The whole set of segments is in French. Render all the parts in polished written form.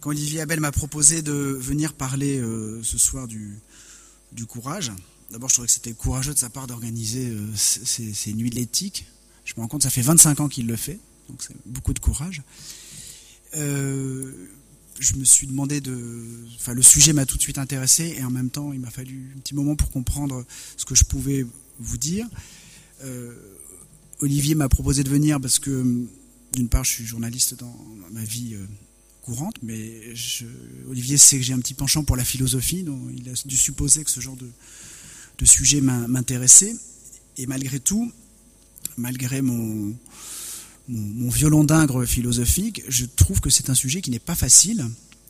Quand Olivier Abel m'a proposé de venir parler ce soir du courage, d'abord je trouvais que c'était courageux de sa part d'organiser ces nuits de l'éthique. Je me rends compte que ça fait 25 ans qu'il le fait, donc c'est beaucoup de courage. Je me suis demandé le sujet m'a tout de suite intéressé et en même temps il m'a fallu un petit moment pour comprendre ce que je pouvais vous dire. Olivier m'a proposé de venir parce que d'une part je suis journaliste dans ma vie courante, mais Olivier sait que j'ai un petit penchant pour la philosophie, donc il a dû supposer que ce genre de sujet m'intéressait. Et malgré tout, malgré mon violon d'ingre philosophique, je trouve que c'est un sujet qui n'est pas facile,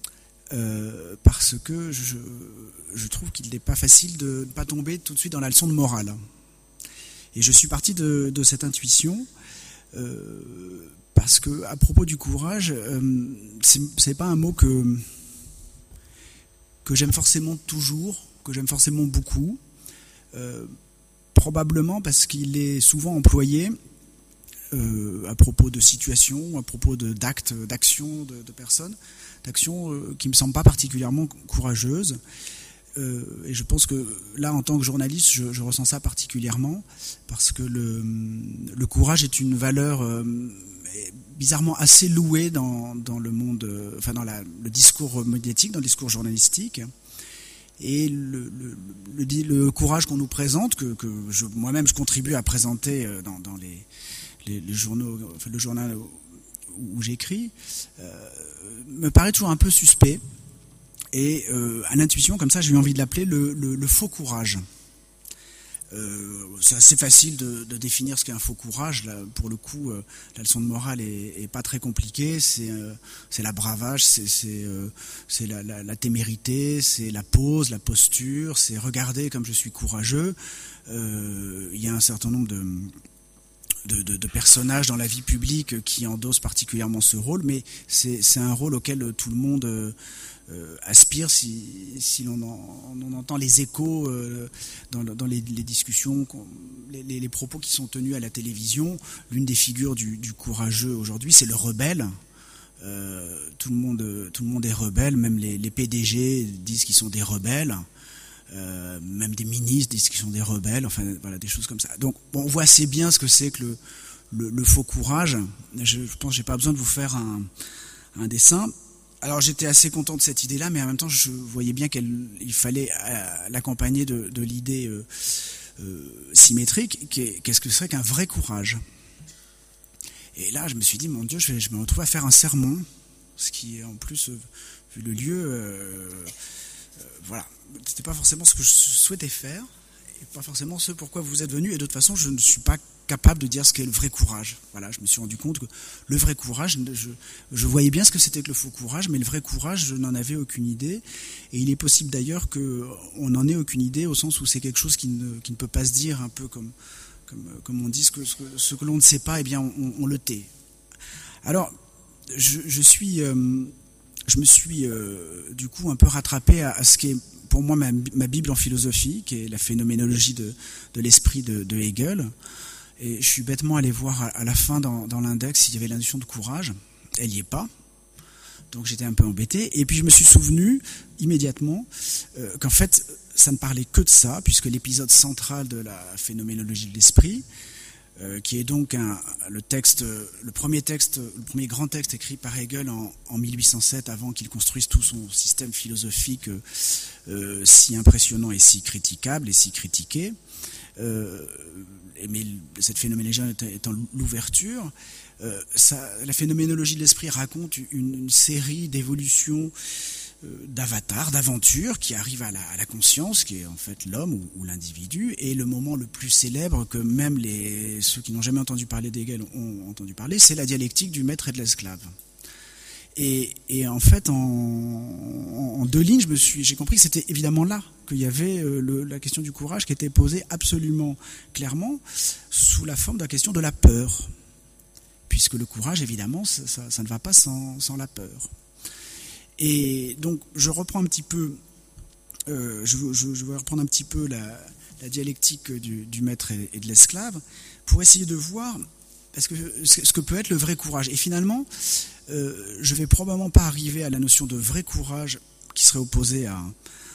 parce que je trouve qu'il n'est pas facile de ne pas tomber tout de suite dans la leçon de morale. Et je suis parti de cette intuition, parce que à propos du courage, c'est pas un mot que j'aime forcément toujours, que j'aime forcément beaucoup, probablement parce qu'il est souvent employé à propos de situations, à propos d'actes, d'actions de personnes, d'actions qui me semblent pas particulièrement courageuses. Et je pense que là, en tant que journaliste, je ressens ça particulièrement, parce que le courage est une valeur bizarrement assez louée dans le monde, dans le discours médiatique, dans le discours journalistique. Et le courage qu'on nous présente, que moi-même je contribue à présenter dans les journaux, le journal où j'écris, me paraît toujours un peu suspect. Et à l'intuition, comme ça, j'ai eu envie de l'appeler le faux courage. C'est assez facile de définir ce qu'est un faux courage. Là, pour le coup, la leçon de morale est pas très compliquée. C'est la bravage, c'est la témérité, c'est la pose, la posture, c'est regarder comme je suis courageux. Il y a un certain nombre de personnages dans la vie publique qui endossent particulièrement ce rôle, mais c'est un rôle auquel tout le monde aspire si l'on en entend les échos dans les discussions, les propos qui sont tenus à la télévision. L'une des figures du courageux aujourd'hui, c'est le rebelle. Tout le monde est rebelle, même les PDG disent qu'ils sont des rebelles. Même des ministres disent qu'ils sont des rebelles, enfin voilà, des choses comme ça. Donc on voit assez bien ce que c'est que le faux courage. Je pense que j'ai pas besoin de vous faire un dessin. Alors j'étais assez content de cette idée-là, mais en même temps je voyais bien qu'il fallait l'accompagner de l'idée symétrique, qu'est-ce que serait qu'un vrai courage. Et là je me suis dit, mon Dieu, je me retrouve à faire un sermon, ce qui est en plus, vu le lieu, voilà, c'était pas forcément ce que je souhaitais faire, et pas forcément ce pourquoi vous êtes venus, et de toute façon je ne suis pas capable de dire ce qu'est le vrai courage. Voilà, je me suis rendu compte que le vrai courage, je voyais bien ce que c'était que le faux courage, mais le vrai courage, je n'en avais aucune idée, et il est possible d'ailleurs qu'on n'en ait aucune idée, au sens où c'est quelque chose qui ne peut pas se dire, un peu comme on dit, ce que l'on ne sait pas, eh bien on le tait. Alors, je me suis du coup un peu rattrapé à ce qui est pour moi ma Bible en philosophie, qui est la phénoménologie de l'esprit de Hegel. Et je suis bêtement allé voir à la fin dans l'index s'il y avait la notion de courage. Elle n'y est pas. Donc j'étais un peu embêté. Et puis je me suis souvenu immédiatement qu'en fait ça ne parlait que de ça, puisque l'épisode central de la phénoménologie de l'esprit, qui est donc le premier grand texte écrit par Hegel en 1807, avant qu'il construise tout son système philosophique si impressionnant et si critiquable et si critiqué. Mais cette phénoménologie étant l'ouverture, la phénoménologie de l'esprit raconte une série d'évolutions, d'avatars, d'aventures qui arrivent à la conscience, qui est en fait l'homme ou l'individu, et le moment le plus célèbre que même ceux qui n'ont jamais entendu parler d'Hegel ont entendu parler, c'est la dialectique du maître et de l'esclave. Et en fait, en deux lignes, j'ai compris que c'était évidemment là qu'il y avait la question du courage qui était posée absolument clairement sous la forme de la question de la peur. Puisque le courage, évidemment, ça ne va pas sans la peur. Et donc, je reprends un petit peu, je vais reprendre un petit peu la dialectique du maître et de l'esclave pour essayer de voir ce que peut être le vrai courage. Et finalement, je vais probablement pas arriver à la notion de vrai courage qui serait opposé à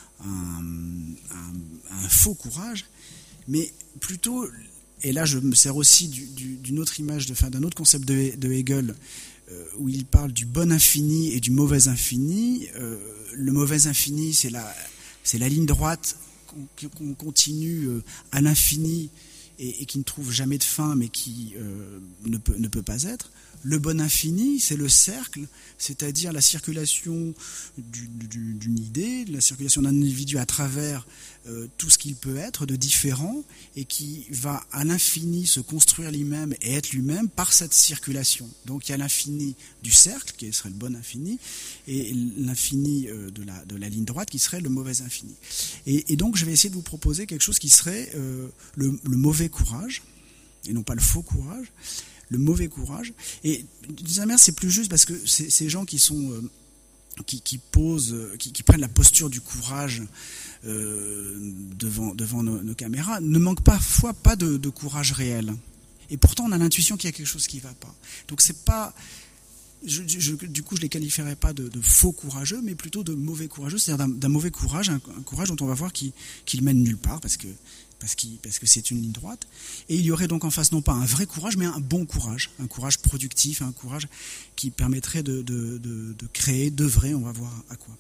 un faux courage, mais plutôt, et là je me sers aussi d'une autre image, d'un autre concept de Hegel, où il parle du bon infini et du mauvais infini. Le mauvais infini, c'est la ligne droite qu'on continue à l'infini et qui ne trouve jamais de fin, mais qui ne peut pas être. Le bon infini, c'est le cercle, c'est-à-dire la circulation d'une idée, la circulation d'un individu à travers tout ce qu'il peut être de différent, et qui va à l'infini se construire lui-même et être lui-même par cette circulation. Donc il y a l'infini du cercle, qui serait le bon infini, et l'infini de la ligne droite, qui serait le mauvais infini. Et donc je vais essayer de vous proposer quelque chose qui serait le mauvais courage, et non pas le faux courage. Le mauvais courage. Et d'une certaine manière, c'est plus juste parce que ces gens qui sont qui prennent la posture du courage devant nos caméras ne manquent parfois pas de courage réel. Et pourtant, on a l'intuition qu'il y a quelque chose qui ne va pas. Donc c'est pas, du coup, je les qualifierais pas de faux courageux, mais plutôt de mauvais courageux, c'est-à-dire d'un mauvais courage, un courage dont on va voir qu'il mène nulle part, parce que c'est une ligne droite. Et il y aurait donc en face non pas un vrai courage, mais un bon courage, un courage productif, un courage qui permettrait de créer, d'œuvrer, on va voir à quoi.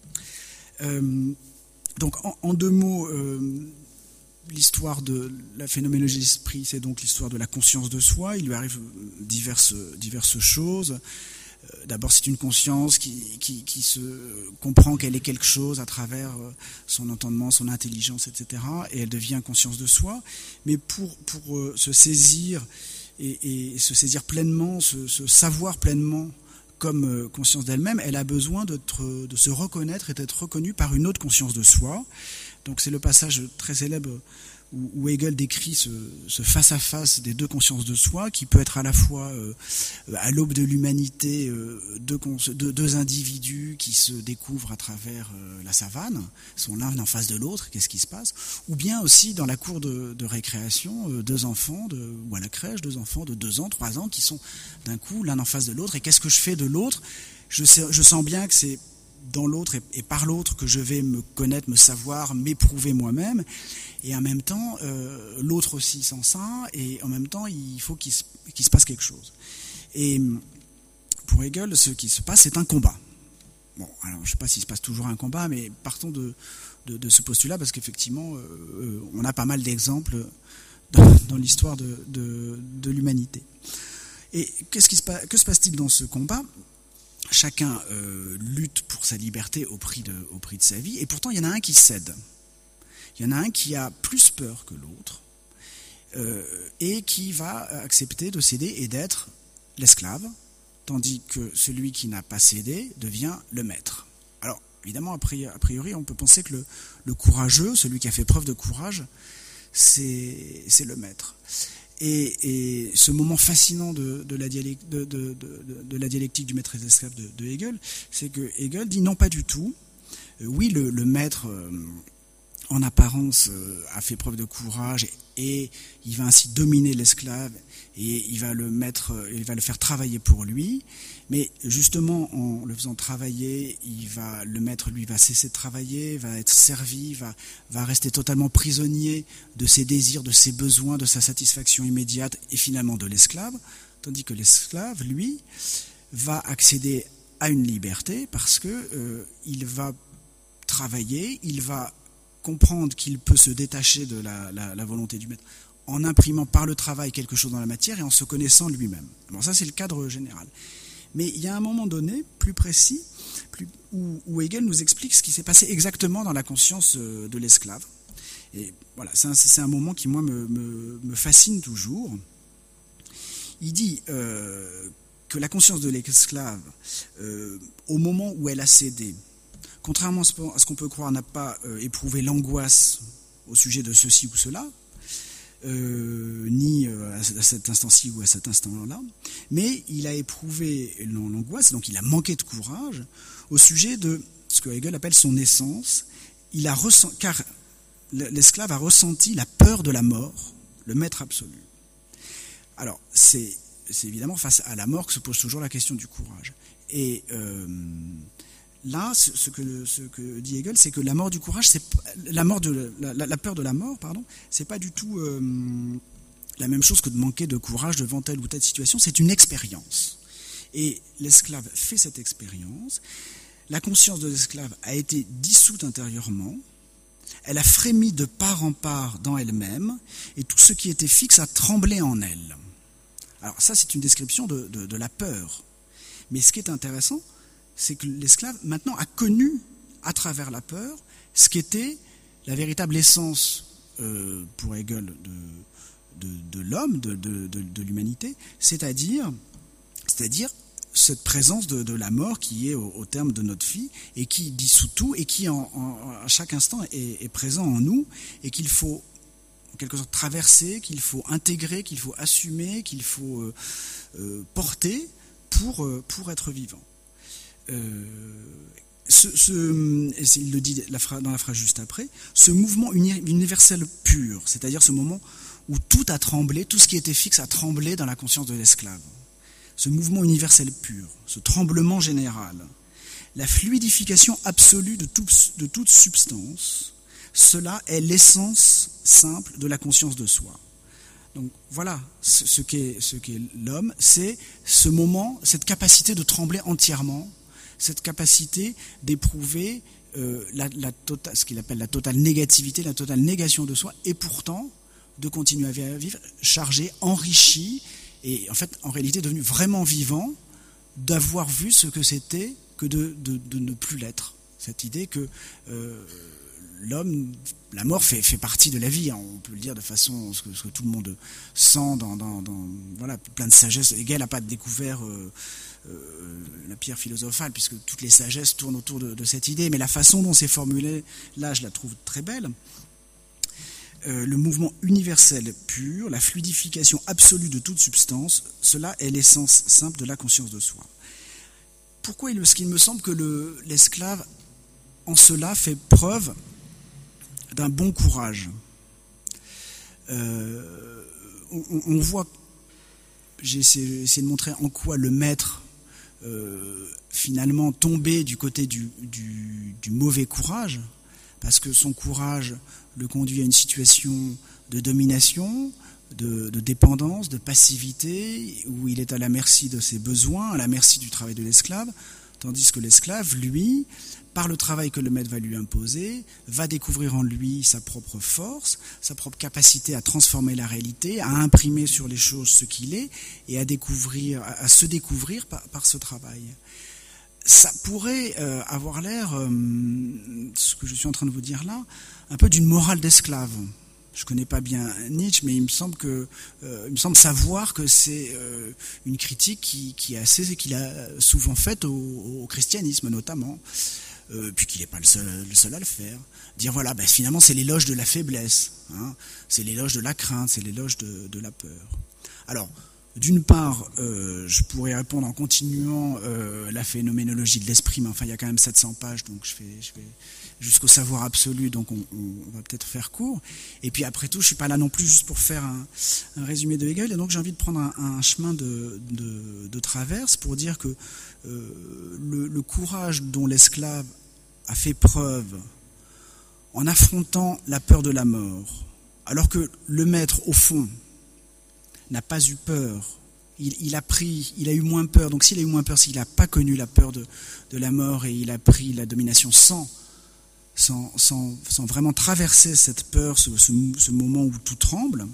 Donc en deux mots, l'histoire de la phénoménologie de l'esprit, c'est donc l'histoire de la conscience de soi. Il lui arrive diverses choses. D'abord, c'est une conscience qui se comprend qu'elle est quelque chose à travers son entendement, son intelligence, etc. Et elle devient conscience de soi. Mais pour se saisir et se saisir pleinement, se savoir pleinement comme conscience d'elle-même, elle a besoin de se reconnaître et d'être reconnue par une autre conscience de soi. Donc c'est le passage très célèbre où Hegel décrit ce face-à-face des deux consciences de soi, qui peut être à la fois à l'aube de l'humanité, deux individus qui se découvrent à travers la savane, sont l'un en face de l'autre, qu'est-ce qui se passe, ou bien aussi dans la cour de récréation, deux enfants, ou à la crèche, deux enfants de 2 ans, 3 ans, qui sont d'un coup l'un en face de l'autre, et qu'est-ce que je fais de l'autre ? Je sens bien que c'est dans l'autre et par l'autre que je vais me connaître, me savoir, m'éprouver moi-même, et en même temps l'autre aussi sent ça, et en même temps il faut qu'il se passe quelque chose. Et pour Hegel, ce qui se passe, c'est un combat. Bon, alors je ne sais pas s'il se passe toujours un combat, mais partons de ce postulat, parce qu'effectivement on a pas mal d'exemples dans l'histoire de l'humanité. Et que se passe-t-il dans ce combat ? Chacun lutte pour sa liberté au prix de sa vie, et pourtant il y en a un qui cède. Il y en a un qui a plus peur que l'autre, et qui va accepter de céder et d'être l'esclave, tandis que celui qui n'a pas cédé devient le maître. Alors évidemment, a priori, on peut penser que le courageux, celui qui a fait preuve de courage, c'est le maître. Et ce moment fascinant de la dialectique du maître et des esclaves de Hegel, c'est que Hegel dit non, pas du tout. Oui, le maître, en apparence, a fait preuve de courage, et il va ainsi dominer l'esclave, et il va le faire travailler pour lui. Mais justement, en le faisant travailler, le maître, lui, va cesser de travailler, va être servi, va rester totalement prisonnier de ses désirs, de ses besoins, de sa satisfaction immédiate, et finalement de l'esclave, tandis que l'esclave, lui, va accéder à une liberté parce que il va travailler, il va comprendre qu'il peut se détacher de la volonté du maître en imprimant par le travail quelque chose dans la matière et en se connaissant lui-même. Bon, ça c'est le cadre général. Mais il y a un moment donné, plus précis, où Hegel nous explique ce qui s'est passé exactement dans la conscience de l'esclave. Et voilà, c'est un moment qui, moi, me fascine toujours. Il dit que la conscience de l'esclave, au moment où elle a cédé, contrairement à ce qu'on peut croire, n'a pas éprouvé l'angoisse au sujet de ceci ou cela, ni à cet instant-ci ou à cet instant-là, mais il a éprouvé l'angoisse, donc il a manqué de courage au sujet de ce que Hegel appelle son essence. Car l'esclave a ressenti la peur de la mort, le maître absolu. Alors, c'est c'est évidemment face à la mort que se pose toujours la question du courage. Et là, ce que dit Hegel, c'est que la mort du courage, c'est la peur de la mort, pardon, c'est pas du tout la même chose que de manquer de courage devant telle ou telle situation. C'est une expérience. Et l'esclave fait cette expérience. La conscience de l'esclave a été dissoute intérieurement. Elle a frémi de part en part dans elle-même, et tout ce qui était fixe a tremblé en elle. Alors ça, c'est une description de la peur. Mais ce qui est intéressant, c'est que l'esclave, maintenant, a connu, à travers la peur, ce qu'était la véritable essence, pour Hegel, de l'homme, de l'humanité, c'est-à-dire cette présence de la mort qui est au terme de notre vie et qui dissout tout et qui, à chaque instant, est présent en nous et qu'il faut, en quelque sorte, traverser, qu'il faut intégrer, qu'il faut assumer, qu'il faut porter pour être vivant. Il le dit dans la phrase juste après, ce mouvement universel pur, c'est-à-dire ce moment où tout a tremblé, tout ce qui était fixe a tremblé dans la conscience de l'esclave. Ce mouvement universel pur, ce tremblement général, la fluidification absolue de toute substance, cela est l'essence simple de la conscience de soi. Donc voilà ce qu'est l'homme, c'est ce moment, cette capacité de trembler entièrement, cette capacité d'éprouver ce qu'il appelle la totale négativité, la totale négation de soi, et pourtant de continuer à vivre chargé, enrichi, et en fait, en réalité, devenu vraiment vivant, d'avoir vu ce que c'était que de ne plus l'être. Cette idée que l'homme, la mort fait partie de la vie, hein, on peut le dire de façon ce que tout le monde sent dans voilà, plein de sagesse. Hegel n'a pas découvert la pierre philosophale, puisque toutes les sagesses tournent autour de cette idée, mais la façon dont c'est formulé, là, je la trouve très belle. Le mouvement universel pur, la fluidification absolue de toute substance, cela est l'essence simple de la conscience de soi. Pourquoi est-ce qu'il me semble que l'esclave, en cela, fait preuve d'un bon courage. On voit, j'ai essayé de montrer en quoi le maître, finalement, tombait du côté du mauvais courage, parce que son courage le conduit à une situation de domination, de dépendance, de passivité, où il est à la merci de ses besoins, à la merci du travail de l'esclave, tandis que l'esclave, lui, par le travail que le maître va lui imposer, va découvrir en lui sa propre force, sa propre capacité à transformer la réalité, à imprimer sur les choses ce qu'il est, et à se découvrir par ce travail. Ça pourrait avoir l'air, ce que je suis en train de vous dire là, un peu d'une morale d'esclave. Je ne connais pas bien Nietzsche, mais il me semble savoir que c'est une critique qu'il a souvent faite au christianisme notamment, puis qu'il n'est pas le seul à le faire. Dire voilà, finalement c'est l'éloge de la faiblesse, hein, c'est l'éloge de la crainte, c'est l'éloge de la peur. Alors, d'une part, je pourrais répondre en continuant la phénoménologie de l'esprit, mais enfin il y a quand même 700 pages, donc je vais jusqu'au savoir absolu, donc on va peut-être faire court. Et puis après tout, je ne suis pas là non plus juste pour faire un résumé de Hegel, et donc j'ai envie de prendre un chemin de traverse pour dire que le courage dont l'esclave a fait preuve en affrontant la peur de la mort, alors que le maître, au fond, n'a pas eu peur, il a eu moins peur. Donc s'il a eu moins peur, s'il n'a pas connu la peur de la mort et il a pris la domination sans vraiment traverser cette peur, ce moment où tout tremble,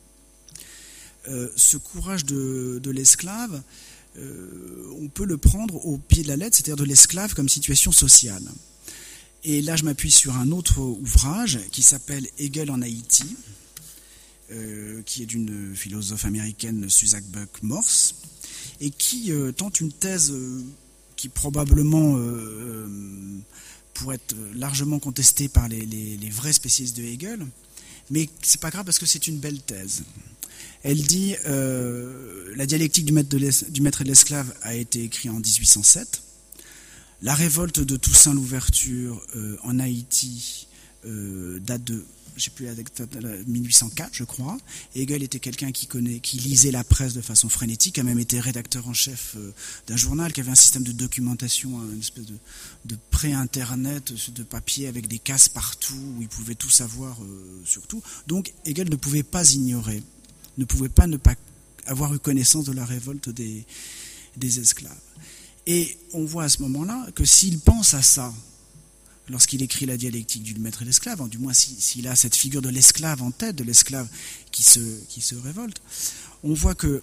ce courage de l'esclave, on peut le prendre au pied de la lettre, c'est-à-dire de l'esclave comme situation sociale. Et là, je m'appuie sur un autre ouvrage qui s'appelle Hegel en Haïti, qui est d'une philosophe américaine, Susan Buck-Morss, et qui tente une thèse qui probablement pourrait être largement contestée par les vrais spécialistes de Hegel, mais c'est pas grave parce que c'est une belle thèse. Elle dit la dialectique du maître et de l'esclave a été écrite en 1807. La révolte de Toussaint Louverture en Haïti date de j'ai plus 1804 je crois. Hegel était quelqu'un qui lisait la presse de façon frénétique, a même été rédacteur en chef d'un journal qui avait un système de documentation, une espèce de pré-internet de papier avec des cases partout où il pouvait tout savoir sur tout. Donc Hegel ne pouvait pas ignorer, ne pouvait pas ne pas avoir eu connaissance de la révolte des esclaves. Et on voit à ce moment-là que s'il pense à ça, lorsqu'il écrit la dialectique du maître et de l'esclave, du moins s'il a cette figure de l'esclave en tête, de l'esclave qui se révolte, on voit que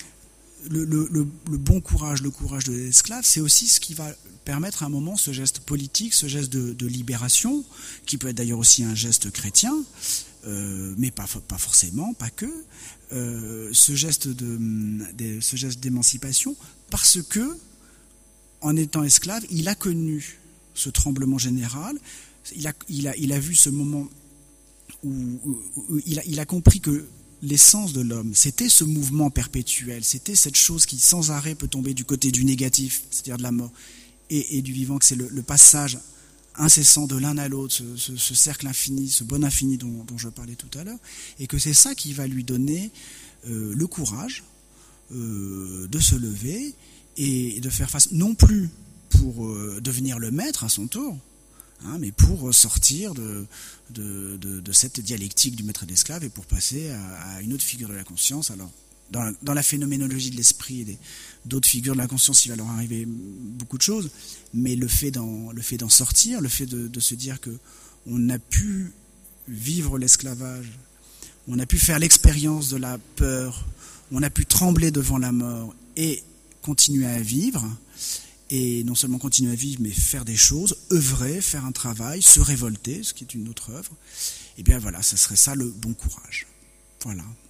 le bon courage, le courage de l'esclave, c'est aussi ce qui va permettre à un moment ce geste politique, ce geste de libération, qui peut être d'ailleurs aussi un geste chrétien, mais pas forcément, pas que, ce geste d'émancipation, parce que, en étant esclave, il a connu ce tremblement général, il a vu ce moment où il a compris que l'essence de l'homme, c'était ce mouvement perpétuel, c'était cette chose qui sans arrêt peut tomber du côté du négatif, c'est-à-dire de la mort, et du vivant, que c'est le passage incessant de l'un à l'autre, ce cercle infini, ce bon infini dont je parlais tout à l'heure, et que c'est ça qui va lui donner le courage de se lever et de faire face, non plus pour devenir le maître à son tour, mais pour sortir de cette dialectique du maître et de l'esclave et pour passer à une autre figure de la conscience. Alors, dans la phénoménologie de l'esprit et d'autres figures de la conscience, il va leur arriver beaucoup de choses, mais le fait d'en sortir, le fait de se dire que on a pu vivre l'esclavage, on a pu faire l'expérience de la peur, on a pu trembler devant la mort et continuer à vivre, et non seulement continuer à vivre, mais faire des choses, œuvrer, faire un travail, se révolter, ce qui est une autre œuvre, et bien voilà, ça serait ça le bon courage. Voilà.